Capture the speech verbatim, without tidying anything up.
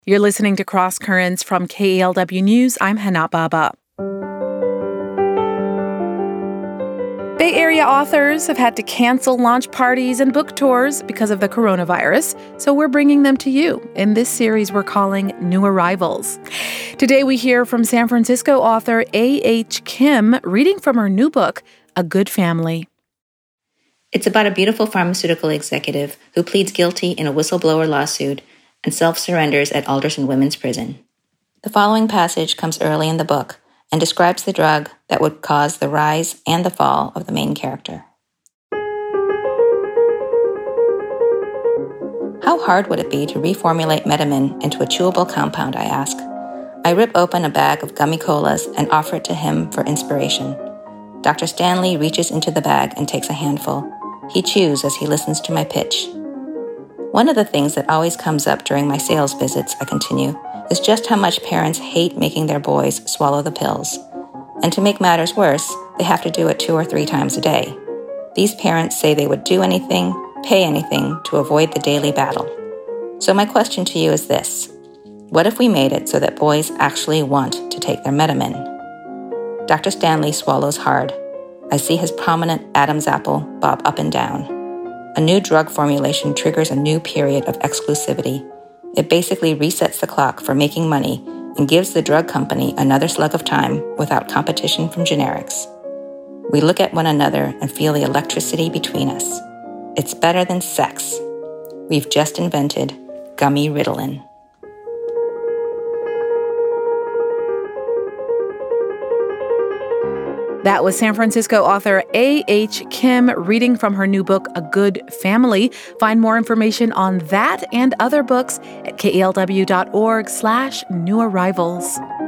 You're listening to Cross Currents from K E L W News. I'm Hana Baba. Bay Area authors have had to cancel launch parties and book tours because of the coronavirus, so we're bringing them to you in this series we're calling New Arrivals. Today we hear from San Francisco author A H Kim reading from her new book, A Good Family. It's about a beautiful pharmaceutical executive who pleads guilty in a whistleblower lawsuit and self-surrenders at Alderson Women's Prison. The following passage comes early in the book and describes the drug that would cause the rise and the fall of the main character. How hard would it be to reformulate Metamin into a chewable compound, I ask. I rip open a bag of gummy colas and offer it to him for inspiration. Doctor Stanley reaches into the bag and takes a handful. He chews as he listens to my pitch. One of the things that always comes up during my sales visits, I continue, is just how much parents hate making their boys swallow the pills. And to make matters worse, they have to do it two or three times a day. These parents say they would do anything, pay anything to avoid the daily battle. So my question to you is this. What if we made it so that boys actually want to take their Metamin? Doctor Stanley swallows hard. I see his prominent Adam's apple bob up and down. A new drug formulation triggers a new period of exclusivity. It basically resets the clock for making money and gives the drug company another slug of time without competition from generics. We look at one another and feel the electricity between us. It's better than sex. We've just invented gummy Ritalin. That was San Francisco author A H Kim reading from her new book, A Good Family. Find more information on that and other books at kelw.org slash new arrivals.